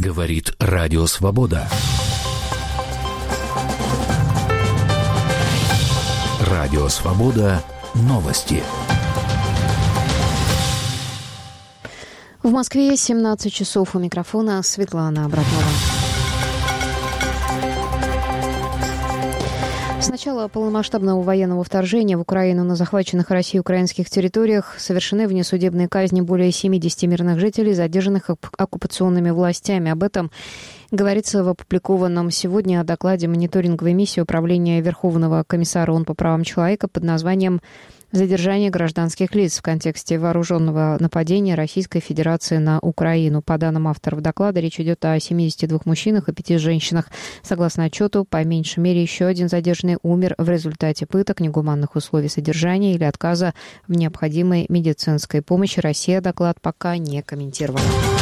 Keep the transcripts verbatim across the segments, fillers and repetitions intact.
Говорит Радио Свобода. Радио Свобода. Новости. В Москве семнадцать часов. У микрофона Светлана Абрамова. С начала полномасштабного военного вторжения в Украину на захваченных Россией украинских территориях совершены внесудебные казни более семидесяти мирных жителей, задержанных оккупационными властями. Об этом говорится в опубликованном сегодня докладе мониторинговой миссии Управления Верховного комиссара ООН по правам человека под названием «Задержание гражданских лиц в контексте вооруженного нападения Российской Федерации на Украину». По данным авторов доклада, речь идет о семидесяти двух мужчинах и пяти женщинах. Согласно отчету, по меньшей мере еще один задержанный умер в результате пыток, негуманных условий содержания или отказа в необходимой медицинской помощи. Россия доклад пока не комментировала.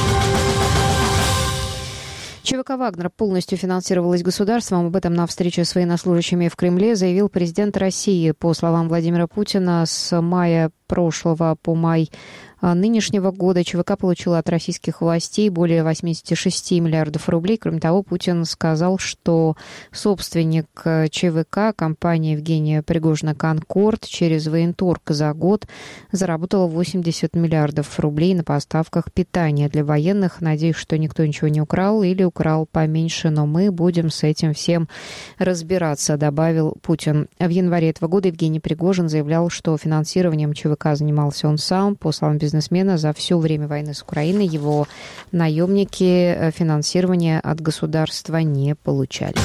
ЧВК «Вагнер» полностью финансировалась государством. Об этом на встрече с военнослужащими в Кремле заявил президент России. По словам Владимира Путина, с мая прошлого по май нынешнего года ЧВК получила от российских властей более восемьдесят шесть миллиардов рублей. Кроме того, Путин сказал, что собственник ЧВК, компания Евгения Пригожина «Конкорд», через военторг за год заработала восемьдесят миллиардов рублей на поставках питания для военных. Надеюсь, что никто ничего не украл или украл поменьше, но мы будем с этим всем разбираться, добавил Путин. В январе этого года Евгений Пригожин заявлял, что финансированием ЧВК занимался он сам. По словам бизнесмена, за все время войны с Украиной его наемники финансирования от государства не получали.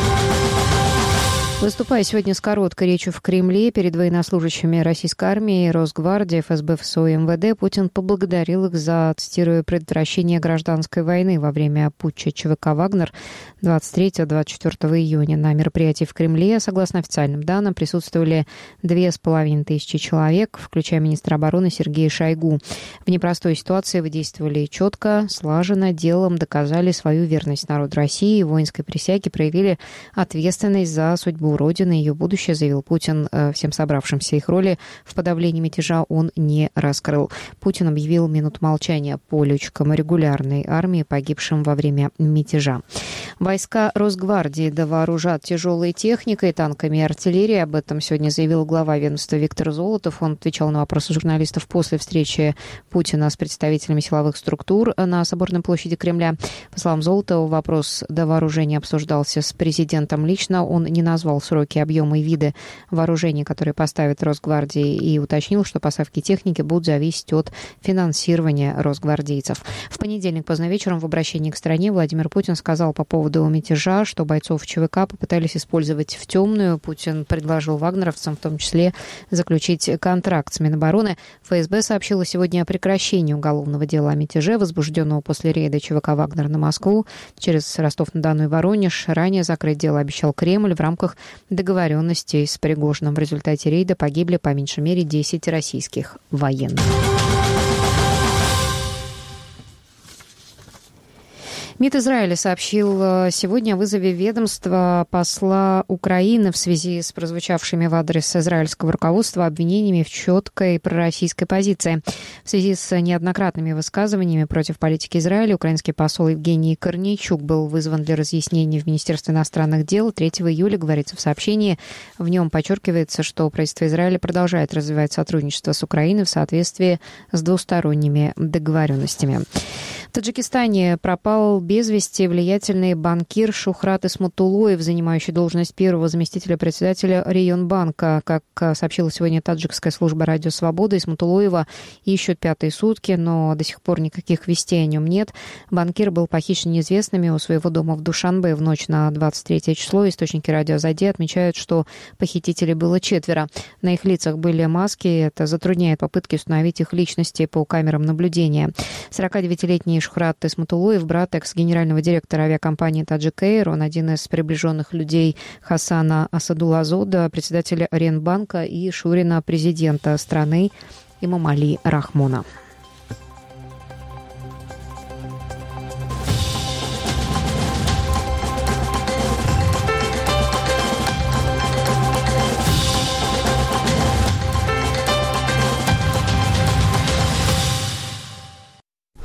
Выступая сегодня с короткой речью в Кремле перед военнослужащими российской армии, Росгвардии, ФСБ, ФСО и МВД, Путин поблагодарил их за, цитирую, предотвращение гражданской войны во время путча ЧВК «Вагнер» двадцать третьего — двадцать четвёртого июня. На мероприятии в Кремле, согласно официальным данным, присутствовали две с половиной тысячи человек, включая министра обороны Сергея Шойгу. В непростой ситуации вы действовали четко, слаженно, делом доказали свою верность народу России, воинской присяге проявили ответственность за судьбу Родины и ее будущее, заявил Путин всем собравшимся. Их роли в подавлении мятежа он не раскрыл. Путин объявил минуту молчания по летчикам регулярной армии, погибшим во время мятежа. Войска Росгвардии довооружат тяжелой техникой, танками и артиллерией. Об этом сегодня заявил глава ведомства Виктор Золотов. Он отвечал на вопросы журналистов после встречи Путина с представителями силовых структур на Соборной площади Кремля. По словам Золотова, вопрос довооружения обсуждался с президентом лично. Он не назвал сроки, объемы и виды вооружений, которые поставит Росгвардии, и уточнил, что поставки техники будут зависеть от финансирования росгвардейцев. В понедельник поздно вечером в обращении к стране Владимир Путин сказал по поводу мятежа, что бойцов ЧВК попытались использовать в темную. Путин предложил вагнеровцам в том числе заключить контракт с Минобороны. ФСБ сообщила сегодня о прекращении уголовного дела о мятеже, возбужденного после рейда ЧВК «Вагнер» на Москву через Ростов-на-Дону и Воронеж. Ранее закрыть дело обещал Кремль в рамках договоренностей с Пригожиным. В результате рейда погибли по меньшей мере десять российских военных. МИД Израиля сообщил сегодня о вызове ведомства посла Украины в связи с прозвучавшими в адрес израильского руководства обвинениями в четкой пророссийской позиции. В связи с неоднократными высказываниями против политики Израиля украинский посол Евгений Корнейчук был вызван для разъяснений в Министерство иностранных дел. третьего июля, говорится в сообщении, в нем подчеркивается, что правительство Израиля продолжает развивать сотрудничество с Украиной в соответствии с двусторонними договоренностями. В Таджикистане пропал без вести влиятельный банкир Шухрат Исматулоев, занимающий должность первого заместителя председателя Районбанка. Как сообщила сегодня таджикская служба «Радио Свобода», Исматулоева ищут пятые сутки, но до сих пор никаких вестей о нем нет. Банкир был похищен неизвестными у своего дома в Душанбе в ночь на двадцать третье число. Источники радио «Азади» отмечают, что похитителей было четверо. На их лицах были маски, это затрудняет попытки установить их личности по камерам наблюдения. сорокадевятилетний Шухрат Исматулоев, брат экс-генерального директора авиакомпании «Таджик Эйр». Он один из приближенных людей Хасана Асадулазода, председателя Ренбанка и шурина президента страны Эмомали Рахмона.